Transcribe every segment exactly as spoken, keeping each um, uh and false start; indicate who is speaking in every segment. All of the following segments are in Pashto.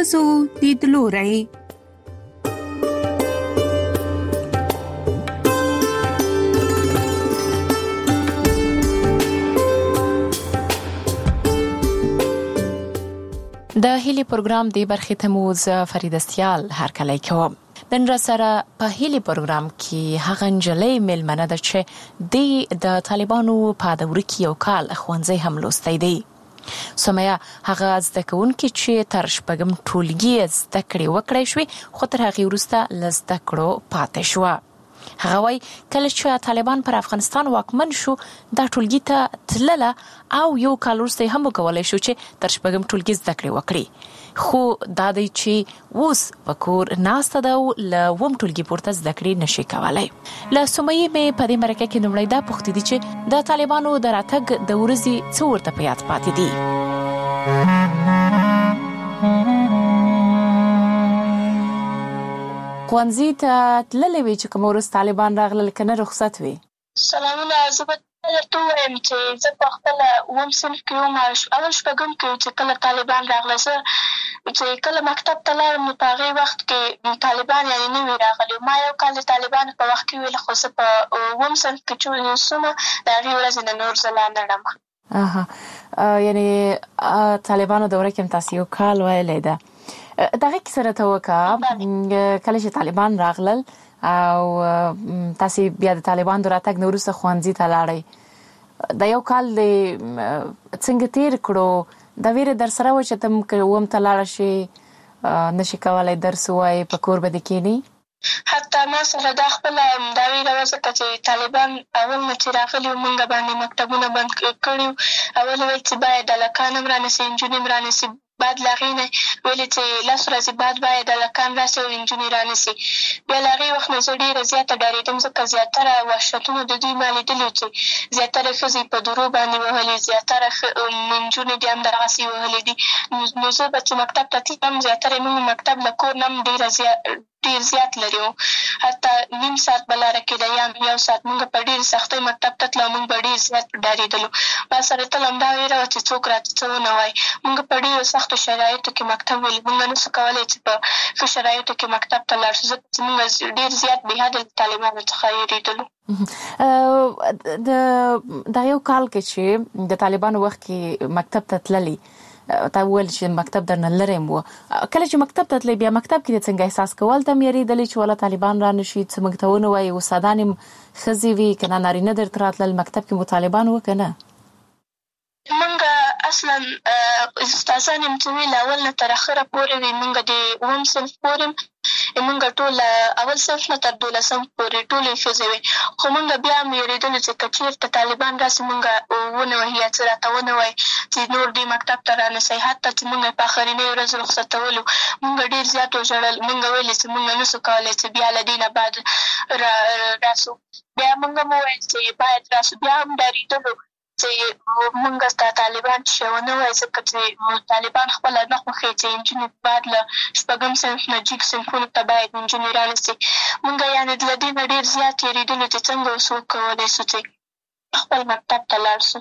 Speaker 1: ښځو لیدلوری.
Speaker 2: د هیلي پروګرام دی برخې ته مو ز فریده سیال هرکلی کوم. نن را سره په هیلي پروګرام کې هغه نجلۍ مېلمنه ده چې د طالبانو په دوره کې یو کال ښوونځی هم لوستی دی. سمیه هغه زده کوونکې چې تر شپږم ټولګي زده کړې وکړی شوې، خو تر هغې وروسته له زده کړو پاتې شوه. هغه وایي کله چې طالبان پر افغانستان واکمن شو دا ټولګي ته تلله او یو کال وروسته هم وکولی شو چې تر شپږم ټولګي زده کړې وکړي، خو دا دی چې اوس په کور ناسته ده او له اووم ټولګي پورته زده کړې نشي کولی. له سمیې مې په دې مرکه کې لومړی دا پوښتې دي چې د طالبانو د راتګ د ورځې څه ورته په یاد پاتې دي. ښوونځي ته تللی وې چې کوم وروسته طالبان راغلل که نه رخصت وې؟
Speaker 3: سلامونه، زه به درته ووایم چې زه په خپله اووم صنف کې وم، اول شپږم کې وم چې کله طالبان راغله. زه چې کله مکتب ته لاړم نو په هغې وخت کې طالبان یعنې نه وي راغلي. ما یو کال د طالبانو په وخت کې ویل، خو زه په اووم صنف کې چې اوسم د هغې ورځې نه نور زه لا نه ړم.
Speaker 2: اها، یعنې طالبانو دوره کې هم تاسې یو کال ویلی ده. دغه کیسه راته وکړه، کله چې طالبان راغلل او تاسې بیا د طالبان د راتګ نه وروسته ښوونځي ته لاړئ، دا یو کال دې څنګه تېر کړو؟ دا ویره در سره وه چې ته که اووم ته لاړه شې نشي کولی درس ووایې، په کور به دې کښېنې؟
Speaker 3: حتی ما سره دا خپله دا ویره وه، ځکه چې طالبان اول نه چې راغلي وو موږ باندې مکتبونه بند کړي وو. اول ویل چې باید هلکان هم رانیسي انجونې هم رانیسي، بعد له هغې نه ویلې چې لس ورځې بعد باید هلکان راسي او انجونې رانیسي. بیا له هغې وخت نه زه ډېره زیاته ډارېدم، ځکه زیاتره وحشتونه د دوی ما لیدلي وو چې زیاتره ښځې په درو باندې وهلې، زیاتره نجونې دې هم دغسې وهلې دي. نو زه به چې مکتب ته تلم زیاتره یې موږ مکتب له کور نه هم ډېره زیات ډېر زیات لرې وو، حتی نیم ساعت به لاره کېده یا یو ساعت. موږ په ډېرې سختۍ مکتب ته تلو، موږ به ډېر زیات ډارېدلو. ما سره تل همدا ویره وه چې څوک راته څه ونه وایي. موږ په ډېرو سختو شرایطو کې مکتب ولې موږ نه سو کولی چې په ښه شرایطو کې مکتب ته لاړ شو، ځکه چې موږ ډېر زیات بې حده له طالبانو څخه وېرېدلو.
Speaker 2: د دا یو کال کې چې د طالبانو وخت کې مکتب ته تللی، تا وویل چې مکتب درنه لرې م وه، کله چې مکتب ته تللی بیا مکتب کې دې څنګه احساس کول؟ ته هم یېرېدلې چې والا طالبان را نه شي، څه موږ ته ونه وایي؟ استادان هم ښځې وي که نه نارینه درته راتلل؟ مکتب کې مو طالبان وه که نه؟
Speaker 3: موږ اصلا استادان یم چې وي له اول نه تر اخره پورې وي. موږ د اووم صنف پورې موږ ټول اول صنف نه تر دولسم پورې ټولې ښځې وې، خو موږ بیا هم وېرېدلو چې که چېرته طالبان راسي موږ ونه وهي یا څه راته ونه وایي چې نور دې مکتب ته رانسئ. حتی چې موږ په آخرنۍ ورځ رخصتولو موږ ډېر زیات وژړل. موږ ویلې چې موږ نه سو کولی چې بیا له دې نه بعد راسو. بیا موږ هم وویل چې باید راسو، بیا هم ډارېدلو چې موږ ته طالبان چې ونه وایي، ځکه چې طالبان خپله نه خوښوي چې نجونې بعد له شپږم صنف نه جګ صنفونو ته باید نجونې رانیسي. موږ یعنې له دې نه ډېر زیات تېرېدلو چې څنګه اوس وکولی سو چې خپل مکتب ته لاړ سو.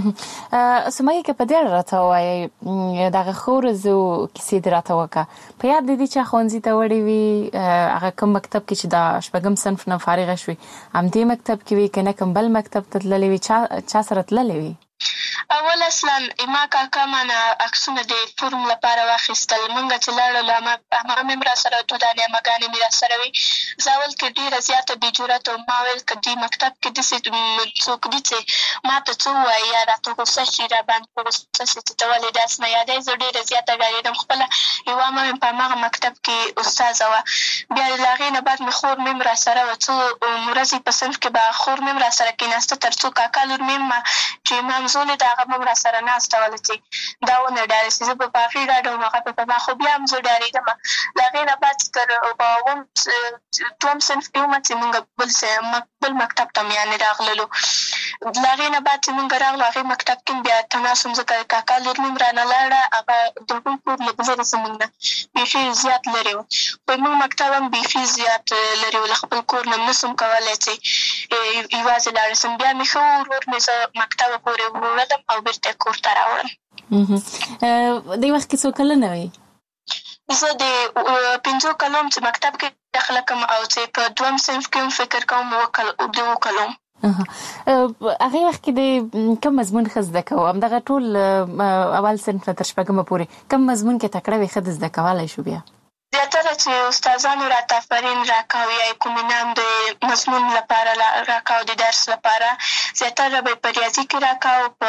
Speaker 2: سمیه که په دې اړه راته ووایئ، دغه ښو ورځو کیسې دې راته وکړه. په یاد دې دي چې ښوونځي ته وړې وي، هغه کوم مکتب کې چې د شپږم صنف نه فارغه شوې همدې مکتب کې وي که نه کوم بل مکتب ته تللې وي؟ چا چا سره تللې وي؟
Speaker 3: اول اصلا ما کاکا مانه عکسونه د فورم لپاره واخیستل. موږ چې لاړو عمه مې هم را سره دوه دانې عمهګانې مې را سره وي. زه اول کې ډېره زیاته بې جرأته وم. ما ویل که دې مکتب کې داسې څوک دي چې ما ته څه ووایي یا راته غوسه شي، را باندې په غوسه شي چې ته ولې داسې نه یادوې. زه ډېره زیاته ډارېدم. خپله یوه عمه مې په هماغه مکتب کې استاذه وه. بیا له هغې نه بعد مې خور مې هم را سره وه. څو ورځې په صنف کې به خور مې هم را سره کېناسته، تر څو کاکا لور مې هم چې ممزولې د هغه به هم را سره ناسته وله چې دا ونه ډارې شي. زه به په هغې ډاډه وم، هغه به په ما، خو بیا هم زه ډارېدم. له هغې نه بعد تر په اووم دوهم صنف کې ومه چې مونږ بل بل مکتب ته یعنې راغللو. له هغې نه بعد چې مونږ راغلو هغې مکتب کې بیا تماس وم، ځکه کاکا لور مې هم رانه لاړه. هغه د هغوی کور لږ لرې زمونږ نه بیخي زیات لرې و، خو مونږ مکتب هم بیخي زیات لرې و. له خپل کور نه نه سم کولی چې یوازې لاړه سم. بیا مې ښه ورور مې زه مکتبه پورې وړلم او بېرته کور ته راوړم.
Speaker 2: دې وخت کې څو کلنه وې؟
Speaker 3: زه د پنځو کلو چې مکتب کې داخله کوم او چې په دویم صنف کې هم فکر کوم اووه کلو.
Speaker 2: هغې وخت کې د کوم مضمون ښه زده کوو؟ همدغه ټول اول صنف نه تر شپږمه پورې کوم مضمون کې تکړه وې ښه د زده کولی شو بیا؟
Speaker 3: زیاتره چې استادانو راته افرین راکاو یا کوم انعام د مضمون لپاره راکاو د درس لپاره، زیاتره به په ریاضي کې راکاو، په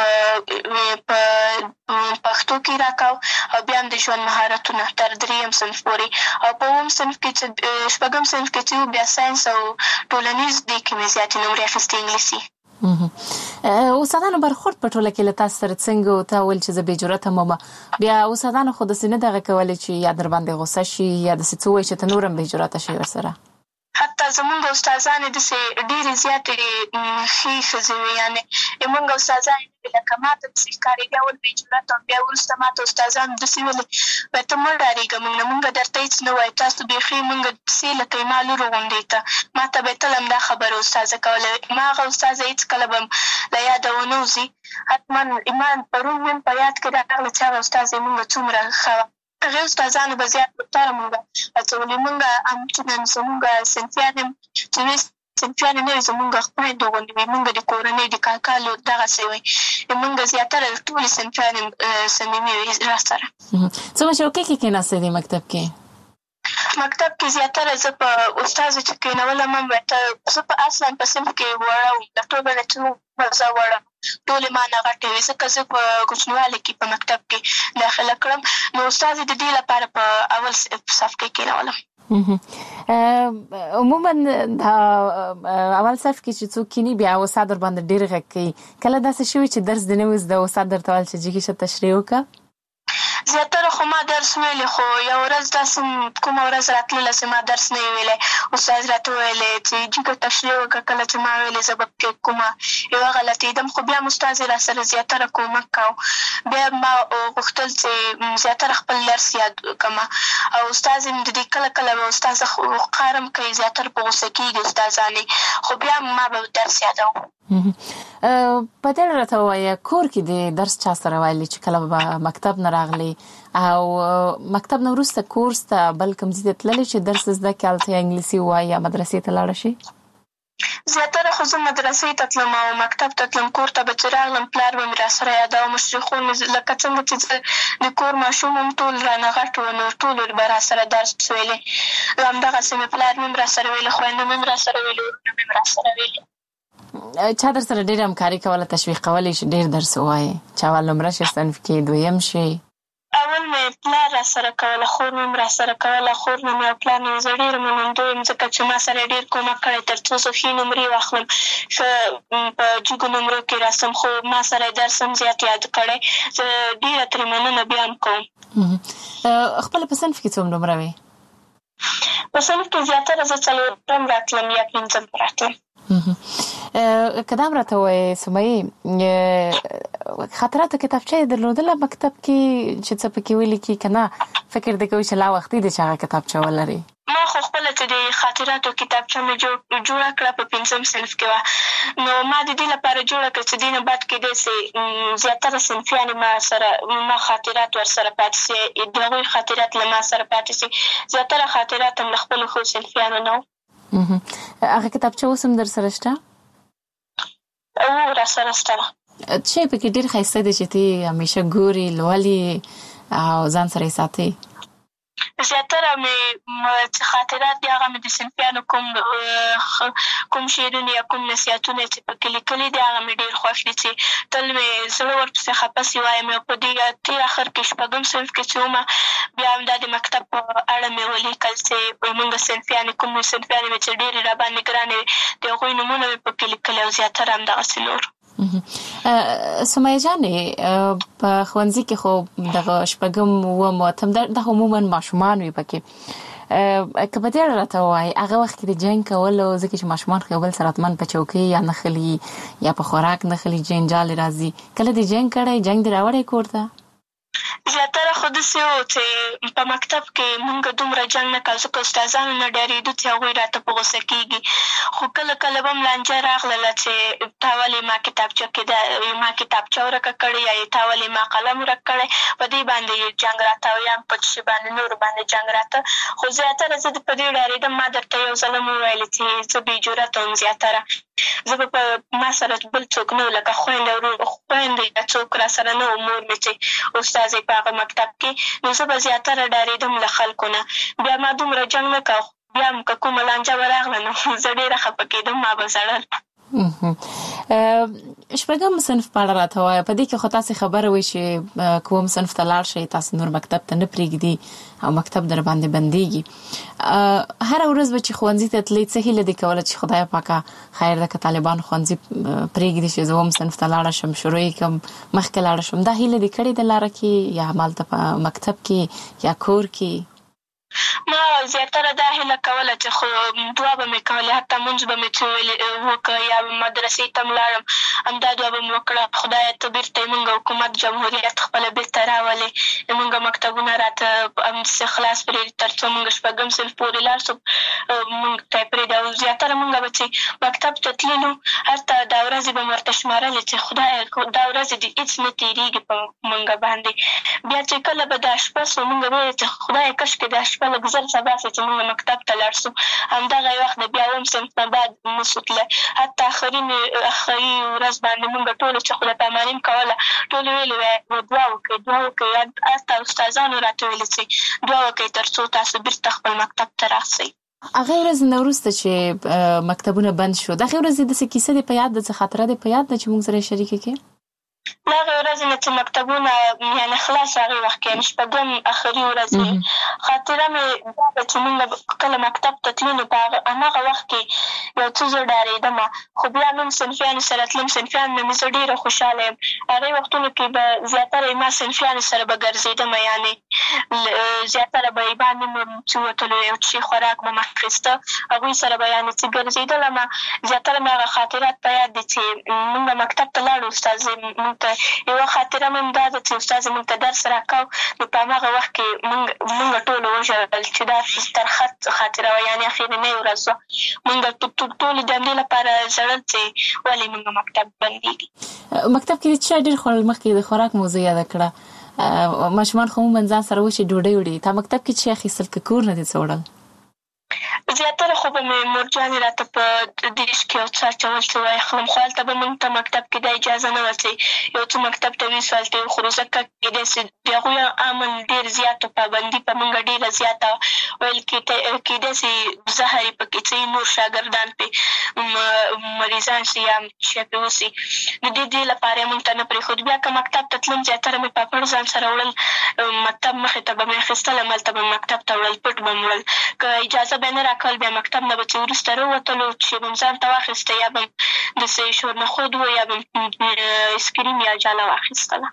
Speaker 3: پښتو کې راکاو او بیا هم د ژوند مهارتونه تر درېیم صنف پورې. او په اووم صنف کې چې شپږم صنف کې چې بیا ساینس او ټولنیز دې کې مې زیاتې نمرې اخیستې انګلیسي.
Speaker 2: استادانو برخورد په ټوله کې له تاسو سره څنګه و؟ تا ویل چې زه بې جرأته یم، بیا استادانو خو داسې نه دغه کولی چې یا در باندې غوسه شي یا داسې څه ووایي چې ته نور هم بې جرأته شي ورسره؟
Speaker 3: حتی زمونږ استادانې داسې ډېرې زیاتې ښې ښځې وې، یعنې زمونږ استادانې لکه ما ته داسې ښکارېدې اول بې جرأته وم، بیا وروسته ما ته استادانو داسې ویلې وایي ته مه ډارېږه، مونږ نه مونږ درته هېڅ نه وایو، تاسو بیخي مونږ داسې لکه زما لور غوندې ته. ما ته به یې تل همدا خبره استاذه کوله. ما هغه استاذه هېڅکله به له یاده ونه وځي. حتما ما پرون مې په یاد کې راغله چې هغه استاذه یې مونږ څومره ښه وه. هغې استادانو به زیات بهتره مونږ هڅولې. مونږ همچنان زمونږ صنفیان هم چې وې صنفیان نه وي زمونږ خویندو غوندې وي، مونږ د کورنۍ د کاکا لور دغسې وی. مونږ زیاتره ټولې صنفیان هم صمیمي وي را سره.
Speaker 2: څومره چوکۍ کې کېناستې دې مکتب کې؟
Speaker 3: مکتب کې زیاتره زه په استازو چې کېنولم هم زه په اصلا په صنف کې وړه وم، د ټولو نه چې زه وړه ټولې ما نه غټې وې، ځکه زه په کوچنیوالي کې په مکتب کې داخله کړم، نو استازې د دې لپاره په اول صف کې کېنولم.
Speaker 2: عموما دا اول صف کې چې څوک کینی بیا استاد در باندې ډېر غږ کوي، کله داسې شوي چې درس دې نه وي زده استاد درته ویل چې جګې شه تشریح وکړه؟
Speaker 3: زیاتره خو ما درس ویلی، خو یو ورځ داسې کومه ورځ راتلله چې ما درس نه وي ویلی، استاد راته ویلی چې جګه تشریح وکړه. کله چې ما ویلې زه به پکې کومه یوه غلطېدم، خو بیا هم استاد را سره زیاتره کومک کوو. بیا ما غوښتل چې زیاتره خپل درس یاد کړم او استاد یې د دې کله کله به استاذه قهر هم کوي، زیاتره په غوسه کېږي استادانې، خو بیا ما به درس یادوم.
Speaker 2: په دې راته ووایه کور کې د درس چا سره ویلي چې کله به مکتب نه راغلی او مکتب نه وروسته کورس ته بل کوم ځای ته تللی چې درس زده کړې هلته یا انګلیسي ووایي یا مدرسې ته لاړه شي؟
Speaker 3: زیاتره خو زه مدرسې ته تلم او مکتب ته تلم. کور ته به چې راغلم پلار به مې را سره یادوه، مشرخون مې لکه څنګه چې زه د کور ماشوم هم ټول رانه غټ وو، نو ټولو به را سره درس ویلې، همدغسې مې پلار مې هم را سره ویلې، خویندو مې هم را سره ویلې، ورونه مې هم را سره ویلې.
Speaker 2: چا در سره ډېر همکاري کوله، تشویق کولی چې ډېر درس ووایې، چې اول نمره شي صنف کې دویم شي؟
Speaker 3: اول مې پلار را سره کوله، خور مې هم را سره کوله. خور مې او پلار مې زه ډېره منندوی یم، ځکه چې ما سره ډېر کومک کړی تر څو زه ښې نمرې واخلم، ښه په جګو نمرو کې راسم، خو ما سره یې درس هم زیات یاد کړی. زه ډېره ترې مننه بیا هم کوم.
Speaker 2: خپله په صنف کې څوم نمره وې؟
Speaker 3: په صنف کې زیاتره زه څلورم راتلم یا پنځم راتلم.
Speaker 2: که دا هم راته ووایې سمیې، خاطراتو کتابچه یې درلودله مکتب کې چې څه پکې ولیکي که نه فکر دې کوي چې لا وختي دی چې هغه کتابچه ولري؟
Speaker 3: ما خو خپله چې د خاطراتو کتابچه مې جوړه کړه په پنځم صنف کې وه، نو ما د دې لپاره جوړه کړه چې دې نه بعد کېدی سي زیاتره صنفیانې ما سره ما خاطرات ورسره پاتې سي، د هغوی خاطرات له ما سره پاتې سي. زیاتره خاطرات هم له خپلو ښو صنفیانو نه وو.
Speaker 2: هغه کتابچه اوس هم در سره شته؟
Speaker 3: او را سره شته.
Speaker 2: څه پکې ډېر ښایسته دی چې ته یې همیشه ګورې، لولې او ځان سره یې ساتې؟
Speaker 3: زیاتره مې چې خاطرات دي هغه مې د صنفیانو کوم کوم شعرونه یا کوم نصیحتونه چې پکې لیکلي دي هغه مې ډېر خوښ دي، چې تل مې زړه ورپسې خفه سي وایم. په دې تېر اخر کې شپږم صنف کې چې ومه بیا همدا د مکتب په اړه مې ولیکل چې مونږ صنفیانې کوم صنفیانې مې چې ډېرې راباندې ګرانې وې د هغوی نومونه مې پکې لیکلي او زیاتره همدغسې نور.
Speaker 2: سمیه جانې په ښوونځي کې خو دغه شپږم اووم اتم دا عموما ماشومان وي پکې، که په دې اړه راته ووایې هغه وخت کې د جنګ کولو، ځکه چې ماشومان خو یو بل سره حتما په چوکۍ یا نښلي یا په خوراک نښلي، جنجال راځي، کله دې جنګ کړی؟ جنګ دې راوړی کور ته؟
Speaker 3: زیاتره خو داسې وو چې په مکتب کې مونږ دومره جنګ نه کول، ځکه استادانو نه ډارېدو چې هغوی راته په غوسه کېږي. خو کله کله به هم لانجه راغلله چې تا ولې ما کتابچه کې دا ما کتابچه ورکه کړې یا تا ولې ما قلم ورک کړی، په دې باندې جنګ راته او یا هم په شي باندې نورو باندې جنګ راته. خو زیاتره زه په دې ډارېدم. ما درته یو ځل هم وویلې چې زه بې جرأته وم. زیاتره زه به په ما سره بل څوک نه و، لکه خویندې ورور خویندې یا څوک را سره نه و، مور مې چې استاذ په هغه مکتب کې، نو زه به زیاتره ډارېدم له خلکو نه. بیا ما دومره جنګ نه کوه، بیا هم که کومه لانجه به راغله نو زه ډېره خفه کېدم، ما به ژړل.
Speaker 2: شپږم صنف په اړه راته وایه. په دې کې خو تاسې خبره وایي چې کوم صنف ته لاړ شئ، تاسې نور مکتب ته نه پرېږدي او مکتب در باندې بندېږي. هره ورځ به چې ښوونځي ته تلئ، څه هیله دې کوله چې خدای پاکه خیر ده که طالبان ښوونځي پرېږدي چې زه هم صنف ته لاړه شم، شروع یې کړم، مخکې لاړه شم؟ دا هیله دې کړې ده لاره کې یا همالته په مکتب کې یا کور کې؟
Speaker 3: ما زیاتره دا هیله کوله چې خو دعا به مې کولې، حتی مونځ به مې څه وکړه یا مدرسې ته م لاړم، همدا دعا به مې وکړه، خدایه ته بېرته یې مونږ حکومت جمهوریت خپله بېرته راولې، مونږ مکتبونه راته همداسې خلاص پرېږدي تر څو مونږ شپږم صنف پورې لاړ شو، مونږ ته یې پرېږدي. او زیاتره مونږ به چې مکتب ته تللي نو حتی دا ورځې به مې ورته شمارلې چې خدایه دا ورځې دې هېڅ نه تېرېږي په مونږ باندې. بیا چې کله به دا شپه سو، مونږ به ویل چې خدایه کاشکې دا شپه لږ زر سبا سي چې مونږ مکتب ته لاړ سو. همدغه وخت د بیا اووم صنف نه بعد نسو تللی، حتی آخري آخري ورځ باندې مونږ ټولو چې خدای پاماني م کوله، ټولو ویلې وایي دعا وکړئ دعا وکړئ، حتی استادانو راته ویلې چې دعا وکړئ تر څو تاسو بېرته خپل مکتب ته راسئ.
Speaker 2: هغې ورځې نه وروسته چې مکتبونه بند شو، دغې ورځې داسې کیسه دې په یاد ده، څه خاطره دې په یاد ده چې مونږ سره یې شریکه کړې؟
Speaker 3: له هغې ورځې نه چې مکتبونه یعنې خلاص هغې وخت کې یعنې شپږم آخري ورځ خاطره مې دا ده چې مونږ کله مکتب ته تلو نو په هماغه وخت کې یو څه زه ډارېدمه، خو بیا نوم صنفیانو سره تلم، صنفیانو نه مې زه ډېره خوشحاله یم. هغې وختونو کې به زیاتره ما صنفیانو سره به ګرځېدمه، یعنې زیاتره به یې باندې مې چې وتلو یو څه خوراک به مې اخېسته، هغوی سره به یعنې چې ګرځېدلمه. زیاتره مې هغه خاطرات په یاد دي چې مونږ مکتب ته لاړو، استاد یوه خاطره مې هم دا ده چې استاد زمونږ ته درس راکاو، نو په هماغه وخت کې مونږ مونږ ټولو وژړل چې دا ترخه خاطره وه، یعنې اخرنۍ ورځ وه. مونږ ټولو د همدې لپاره ژړل چې ولې مونږ مکتب بندېږي.
Speaker 2: مکتب کې څه ډېر خوړل؟ مخکې د خوراک موضوع یاده کړه، ماشومان خو عموماً ځان سره وشي ډوډۍ وړي، تا مکتب کې څه اخیستل که کور نه دې څه وړل؟
Speaker 3: زیاتره خو به مې مورجانې راته په دیش کې یو څه اچول چې واخلم، خو هلته به مونږ ته مکتب کې دا اجازه نه وه چې یو څه مکتب ته ویسو هلته یې وخورو، ځکه کېدای سي د هغوی امن ډېر زیات و، پابندي په مونږ ډېره زیاته وه، ویل کېدای سي زهر یې پکې څه نور شاګردان پرې مریضان سي یا شی پرې وسي، نو دې دې لپاره یې مونږ ته نه پرېښود. بیا که مکتب ته تلم زیاتره مې پاپړ ځان سره وړل، مکتب مخې ته به مې اخېستل، هملته به مې مکتب ته وړل، پټ به مې وړل، که اجازه به یې نه راکول بیا مکتب نه به چې وروسته راووتلو چې به م ځان ته واخېسته، یا به م داسې شورنخود و یا به م اسکریم یا جاله واخېستله.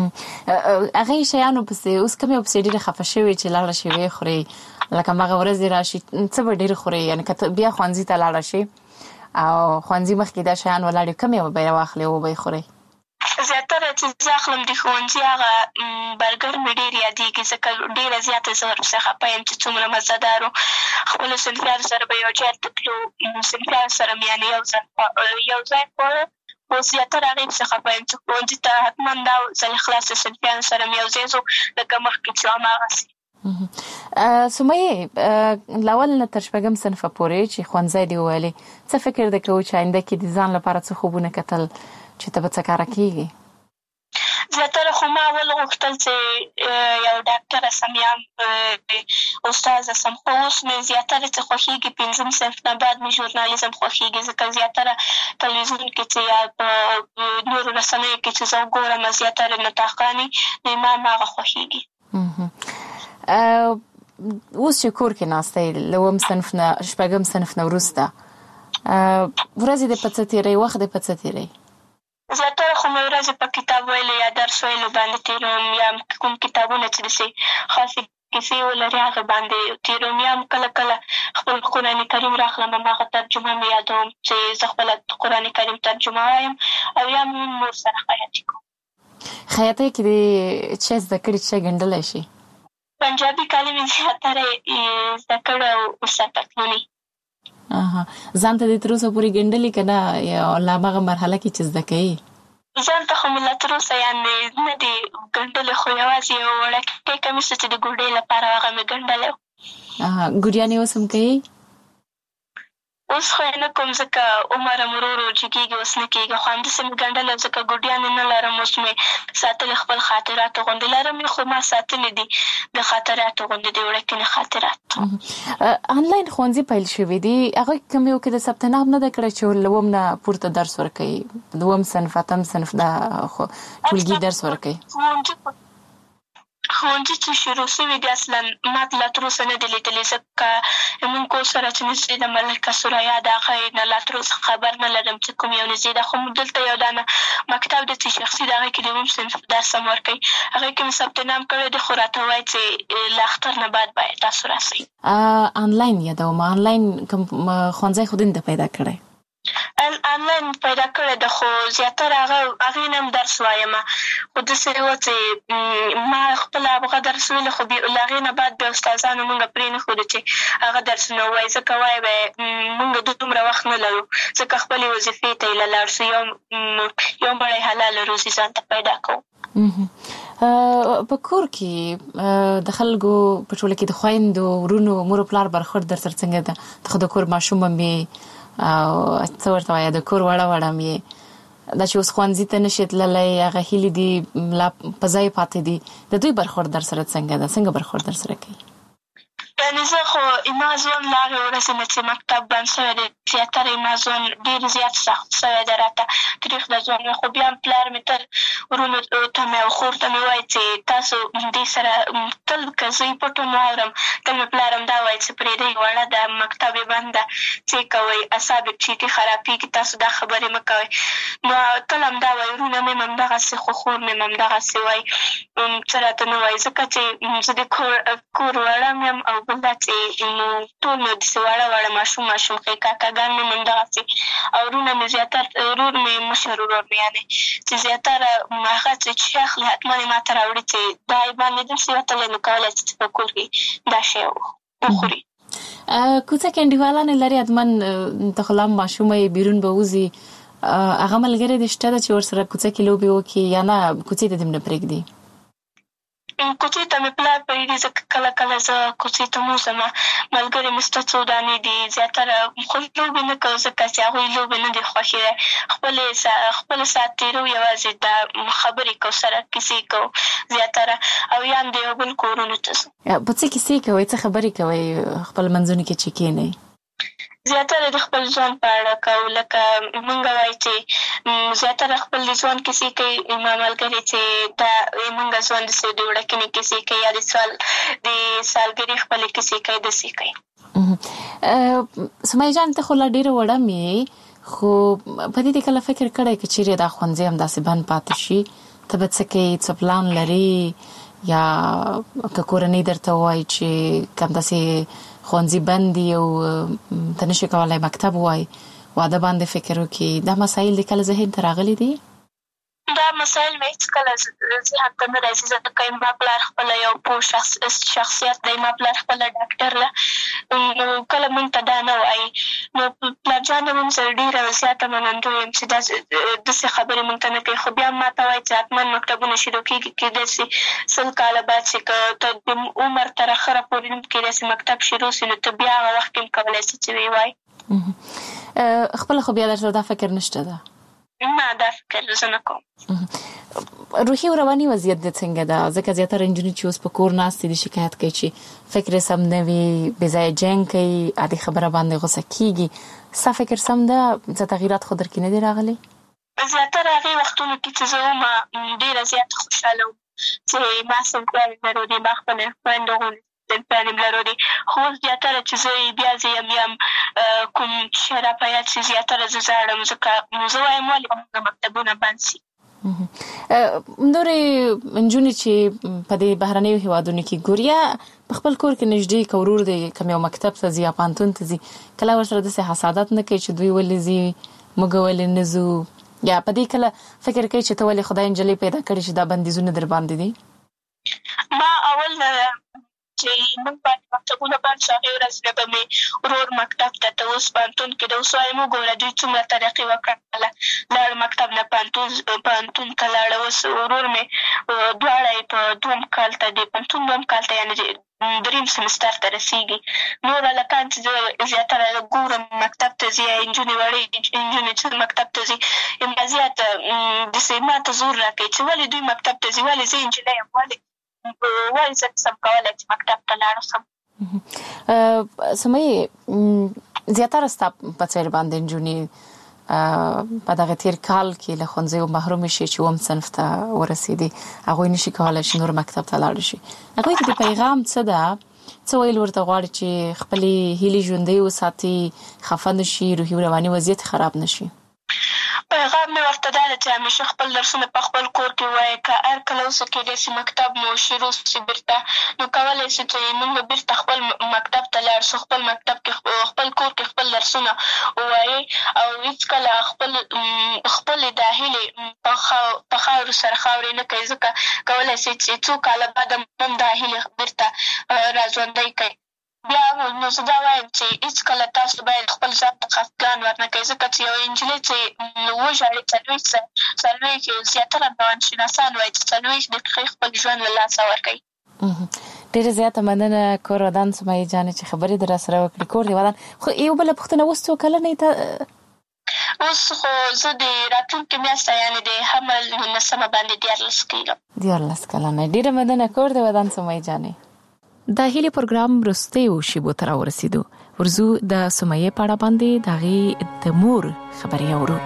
Speaker 2: هغې شیانو پسې اوس کوم یو پسې ډېرې خفه شوې چې لاړه شي ویې خورې، لکه هماغه ورځ دې راشي څه به ډېر خورې؟ یعنې که بیا ښوونځي ته لاړه شي او ښوونځي مخکې دا شیان ولاړ وي، کوم یو به یې واخلې او به یې خورې؟
Speaker 3: زیاتره چې زه اخلم د ښوونځي هغه برګر مې ډېر یادېږي، ځکه ډېره زیاته زه ورپسې خفه یم چې څومره مزهدار و. خپلو صنفیانو سره به یو ځای ته تلو، صنفیانو سره مې یعنې یو ځای یو ځای خواړه، خو زیاتره هغې پسې خفه یم چې ښوونځي ته حتما دا ځل خلاص د صنفیانو سره مې یو ځای ځو، لکه مخکې چې هماغسې.
Speaker 2: سمیې له اول نه تر شپږم صنفه پورې چې ښوونځی دې وویلې، څه فکر دې کوو چې آینده کې د ځان لپاره څه خوبونه کتل چې ته به څه کاره کېږې؟
Speaker 3: زیاتره خو ما اول غوښتل چې یو ډاکټره سم یا استاذه سم، خو اوس مې زیاتره چې خوښېږي پنځم صنف نه بعد مې ژورنالیزم خوښېږي، ځکه زیاتره تلویزیون کې چې یا په نورو رسنیو کې چې زه وګورم زیاتره نطاقانې، نو ما هم هغه خوښېږي.
Speaker 2: اوس چې کور کې ناسته یې له اووم صنف نه شپږم صنف نه وروسته، ورځې دې په څه تېروي، وخت دې په څه تېروي؟
Speaker 3: زیاتره خو مې ورځې په کتاب ویلو یا درس ویلو باندې تېروم، یا کوم کتابونه چې داسې خاصې کیسې ولري هغه باندې تېروم، یا هم کله کله خپل قرآن کریم راخلم، هماغه ترجمه مې یادوم چې زه خپله قرآن کریم ترجمه وایم، او یا مې نور سره خیاطي کوم.
Speaker 2: خیاطۍ کې د چا زده کړې چې ګنډلی شي؟
Speaker 3: پنجابي کالي مې زیاتره زده کړو او سرپتلونې.
Speaker 2: ځان ته دې تر اوسه پورې ګنډلي که نه یا لا هماغه مرحله کې چې زده کوې؟
Speaker 3: ځان ته خو مې لا تر اوسه یعنې نه دي ګنډلې، خو یوازې یو وړوکی کمیس چې د ګوډۍ لپاره هغه مې ګنډلی و.
Speaker 2: ګوډیانې اوس هم کوې؟
Speaker 3: اوس خو یې نه کوم ځکه عمر هم ورو ورو جګېږي، اوس نه کېږي، خو همداسې مې ګنډلی ځکه ګوډیانې نه لرم. اوس مې ساتلې خپل خاطراتو غوندې لرم یې، خو ما ساتلې دي د خاطراتو غوندې د وړکینې خاطرات.
Speaker 2: آنلاین ښوونځي پیل شوي دي، هغه کوم یو کې د ثبت نام نه ده کړی چې له اووم نه پورته درس ورکوي، دوم صنف اتم صنف دا ټولګي درس ورکوي؟
Speaker 3: ښوونځي چې شروع شوي دي اصلا ما لا تر اوسه نه دي لیدلي، ځکه زموږ کور سره چې نږدې د ملکه سریا د هغې نه لا تر اوسه خبر نه لرم چې کوم یو نږدې ده. خو دلته یو دانه مکتب دی چې شخصي د هغې کې د اووم صنف درس هم ورکوي، هغې کې مې ثبت نام کړی دی، خو راته وایي چې له اختر نه بعد باید تاسو راسئ.
Speaker 2: آنلاین یادوم، آنلاین کوم ښوونځی خو دې نه پیدا کړی؟
Speaker 3: آنلاین پیدا کړی ده، خو زیاتره هغه هغې نه هم درس وایم، خو داسې وه چې ما خپله هغه درس ویلو، خو له هغې نه بعد بیا استادانو مونږ پرې نه ښودو چې هغه درسونه ووایي، ځکه وایي به یې مونږ دومره وخت نه لرو، ځکه خپلې وظیفې ته یې له لاړ شو، یو یو مړی حلاله روزي ځان ته پیدا کوو.
Speaker 2: په کور کې د خلکو په ټوله کې د خویندو ورونو مور و پلار برخورد در سره څنګه ده؟ ته خو د کور ماشوم هم یې او څه ورته وایه د کور وړه وړه هم یې، دا چې اوس ښوونځي ته نشي تللی، هغه هیلې دي لا په ځای پاتې دي، د دوی برخورد در سره څنګه ده؟ څنګه برخورد در سره کوي؟
Speaker 3: یعنې زه خو زما ژوند له هغې ورځې نه چې مکتب بند شوی دی زیاتره زما ژوند ډېر زیات سخت شوی دی راته، تریخ د ژوند. خو بیا هم پلار مې تل ورونو ته مې او خور ته مې وایي چې تاسو دې سره تل که زه یې پټ هم واورم، تل مې پلار هم دا وایي چې پرېږدئ وړه ده، مکتب یې بند ده، څه یې کوئ، اعصاب یې چیټي خرابېږي، تاسو دا خبرې مه کوئ. نو تل همدا وایي، ورونه مې هم همدغسې، خو خور مې هم همدغسې وایي، څه راته نه وایي، ځکه چې زه د کور کور وړه م یم، او بل دا چې ټول نو داسې واړه واړه ماشوم ماشوم ښې کاکاګان مې هم همدغسې، او ورونه مې زیاتر ورور مې مشر ورور مې یعنې چې زیاتره هغه چې چې اخلي حتما یې ما ته راوړي چې دا یې باندې داسې وتلی، نو کولی شي چې په کور کې دا شی وخوري.
Speaker 2: کوڅه کې انډیوالانې لرې حتما، ته خو لا هم ماشومه یې، بیرون به وځي، هغه ملګرې دې شته ده چې ورسره کوڅه کې لوبې وکړي یا نه کوڅې ته دې هم نه پرېږدي؟
Speaker 3: کوڅې ته مې پلار پرېږدي، ځکه کله کله زه کوڅې ته م وځم، ملګرې مې شته څو دانې دي، زیاتره خو لوبې نه کوو ځکه چې هغوی لوبې نه دي خوښې دی، خپلې خپل ساعت تېرو، یوازې دا خبرې کوو، سره کیسې کوو زیاتره، او یا هم د یو بل کورونو ته ځو.
Speaker 2: په څه کیسې کوئ، څه خبرې کوئ خپل منځونو کې چې کښېنئ؟
Speaker 3: زیاتره د خپل ژوند په اړه کوو، لکه مونږ وایي چې زیاتره خپل د ژوند کیسې کوي، زما ملګرې چې دا مونږ ژوند داسې د وړکینې کیسې کوي، یا د سال د سالګرې خپلې کیسې کوي، داسې کوي.
Speaker 2: سمیه جان، ته خو لا ډېره وړه مې، خو په دې کله فکر کړی که چیرې دا ښوونځی همداسې بند پاتې شي، ته به څه کوې؟ څه پلان لرې؟ یا که کورنۍ درته ووایي چې که همداسې ښوونځي بند دي او ته نشي کولی مکتب ووایي، واده باندې فکر وکړي، دا مسایل دې کله ذهن ته راغلي دي؟
Speaker 3: دا مسایل مې هېڅکله ذهن ته نه راځي، ځکه زما پلار خپله یو پوه شخصیت دی، ما پلار خپله ډاکټر ده، نو کله مونږ ته دا نه وایي. نو پلار جان هم زه ډېره زیاته منندوی یم چې داسې خبرې مونږ ته نه کوي، خو بیا هم ما ته وایي چې حتما مکتبونه شروع کېږي، کېدای شي سل کاله بعد چې که ته د عمر تر اخره پورې کېدای شي مکتب شروع شي، نو ته بیا هغه وخت کې هم کولی شي چې ویې وایي.
Speaker 2: خپله خو بیا در سره دا فکر نشته ده؟
Speaker 3: نه، دا فکر زه نه کوم.
Speaker 2: روحي او رواني وضعیت دې څنګه ده؟ ځکه زیاتره نجونې چې اوس په کور ناستې دي شکایت کوي چې فکر سم نه وي، بې ځایه جنګ کوي، عادي خبره باندې غوسه کېږي. ستا فکر سم ده؟ څه تغییرات خو در کې نه دي راغلي؟
Speaker 3: زیاتره هغې وختونو کې چې زه وم ډېره زیاته خوشحاله وم چې ما صنفیانې لرلې، ما خپلې خویندو غوندې صنفیانې لرلې، خو اوس زیاتره چې زه بیا زه یم یم کوم شی را په یاد شي، زیاتره زه ژاړم، ځکه زه وایم ولې به مونږ مکتبونه بند شي.
Speaker 2: نورې نجونې چې په دې بهرنیو هېوادونو کې ګوري، په خپل کور کې نږدې که ورور دی کوم یو مکتب ته ځي یا پوهنتون ته ځي، کله ورسره داسې حسادت نه کوي چې دوی ولې ځي، موږ ولې نه ځو، یا په دې کله فکر کوي چې ته ولې خدای انجلې پیدا کړې چې دا بندیزونه در باندې دي؟
Speaker 3: ما اول چې موږ باندې مکتبونه بند شو هغې ورځ نه به مې ورور مکتب ته ته اوس پوهنتون کې د اوس وایم وګوره دوی څومره ترقي وکړله. لاړ مکتب نه پوهنتون پوهنتون ته لاړه. اوس ورور مې دواړه یې په دوم کال ته د پوهنتون دوم کال ته یعنې دریم سمستر ته رسېږي. نور هلکان چې زه زیاتره ګورم مکتب ته ځي یا نجونې وړې نجونې چې مکتب ته ځي همدا زیاته داسې ما ته زور راکوي چې ولې دوی مکتب ته ځي، ولې زه نجلۍ یم، ولې ولې زه نشم کولی چې مکتب ته لاړ شم.
Speaker 2: سمیه زیاتره ستا په څېر باندې نجونې په دغه تېر کال کې له ښوونځیو محرومې شي چې اووم صنف ته ورسېدې، هغوی نشي کولی چې نور مکتب ته لاړ شي. هغوی ته د پیغام څه ده؟ څه ویل ورته غواړي چې خپلې هیلې ژوندۍ وساتي، خفه نه شي، روحي رواني وضعیت خراب نه شي؟
Speaker 3: پیغام مې ورته دا ده چې همیشه خپل درسونه په خپل کور کې ووایه. که هر کله اوسه کېدای شي مکتب مو شروع شي بېرته، نو کولی شي چې موږ به بېرته خپل مکتب ته لاړ شو، خپل مکتب کې خپل کور کې خپل درسونه ووایي او هېڅکله خپل خپلې دا هیلې په خاورو سره خاورې نه کوي، ځکه کولی شي چې څو کاله بعد هم دا هیلې بېرته راژوندۍ کوي. بیا نو زه دا وایم چې هېڅکله تاسو باید خپل ځان ته خفګان ورنه کوئ، ځکه چې یوه نجلۍ چې وژاړي څلوېښت څلوېښت زیاتره روانشناسان وایي چې څلوېښت دقیقې خپل ژوند له لاسه ورکوي.
Speaker 2: ډېره زیاته مننه کور ودان سمیه جانې چې خبرې در سره وکړې. کور دې ودان. خو یو بله پوښتنه، اوس څو کلنې ته؟
Speaker 3: اوس خو زه د راتلونکې میاشته یعنې د حمل نولسمه باندې دیارلس کېږم.
Speaker 2: دیارلس کلنه. ډېره مننه کور دې ودان سمیه جانې. د هیلې پروګرام وروستیو شیبو ته راورسېدو. ورځو د سمیه په اړه باندې د هغې د مور خبرې اورو.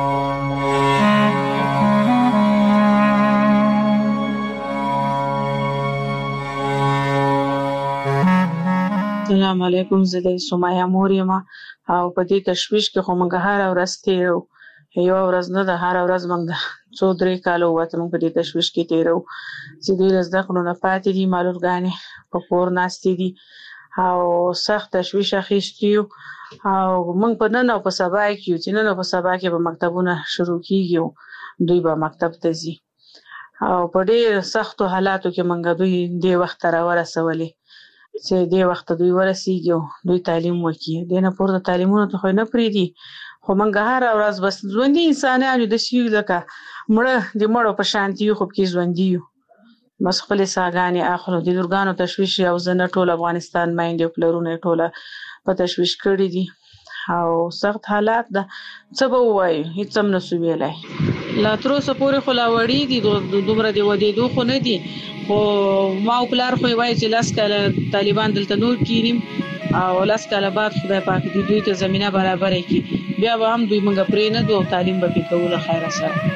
Speaker 1: السلام علیکم. زه د سمیه مور یم او په دې تشویش کې خو موږ هره ورځ تېرو، یوه ورځ نه ده، هره ورځ موږ څو درې کاله ووته موږ په دې تشویش کې تېرو چې دوی له زده کړو نه پاتې دي، معلولګانې په کور ناستې دي او سخت تشویش اخیستي یو او موږ په نن او په سبا کې یو چې نن او په سبا کې به مکتبونه شروع کېږي، دوی به مکتب ته ځي او په ډېر سختو حالاتو کې موږ دوی دې وخت ته راورسولې چې دې وخت دوی ورسېږي او دوی تعلیم وکړي. دې نه پورته تعلیمونو ته خو نه پرېږدي، خو موږ هره ورځ بس ژوندي انسانان یو، داسې یو لکه مړه د مړو په شانتي یو، خو پکې ژوندي یو، بس خپلې ساګانې اخلو. د لورګانو تشویش او زه نه ټول افغانستان میندې او پلرونه یې ټوله په تشویش کړي دي او سخت حالات ده. څه به ووایو، هېڅ هم نسو ویلی. لا تر اوسه پورې خو لا وړي دي، دومره د ودېدو خو نه دي، خو ما او پلار خو یې وایي چې لس کاله طالبان دلته نور کېنیم او لس کاله بعد خدای پاک دې دوی ته زمینه برابره کړي، بیا به هم دوی موږ پرېنږدو او تعلیم به پرې کوو له خیره سره.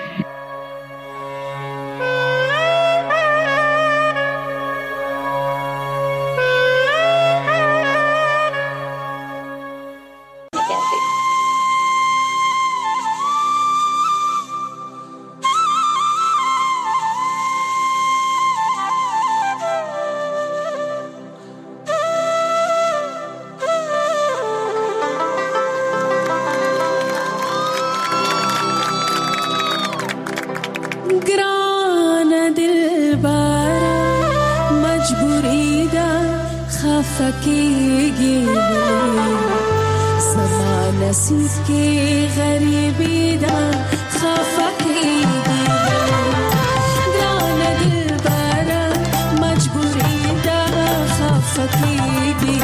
Speaker 4: फकीगी समा नसीब की गरीबी दा खफकीगी ग्रान दिल बारा मजबूरी दा खफकीगी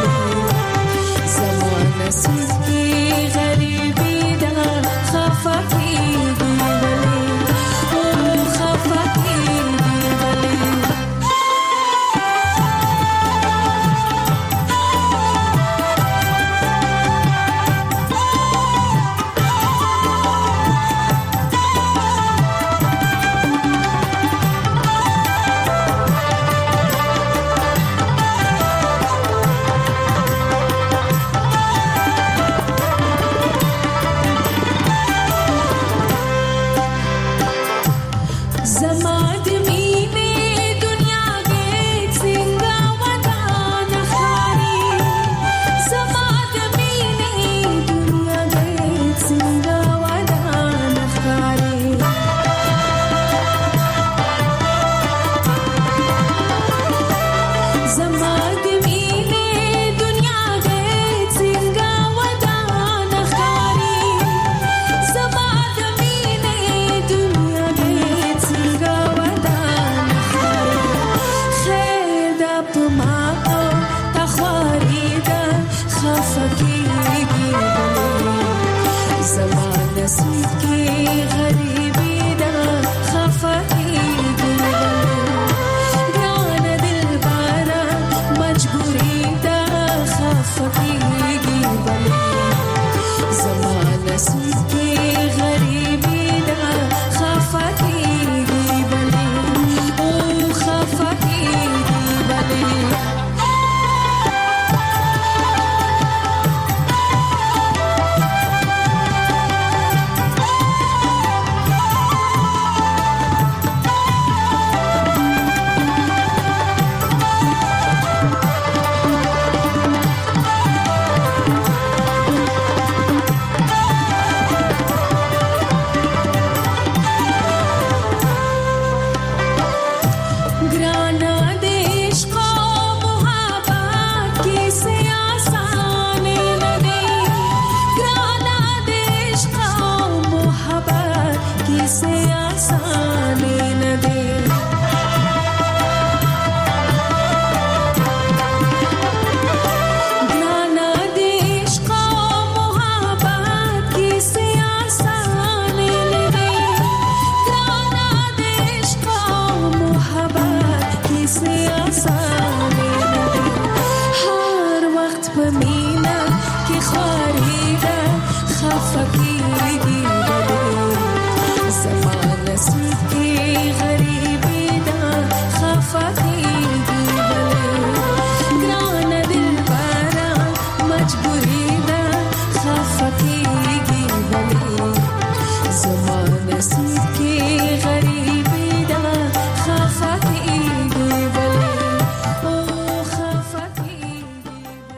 Speaker 4: समा नसीब की गरीबी दा खफकीगी خفکیږي زما نصیب کې غریبي ده خفکیږي ګران دل بارا مجبوری ده خفکیږي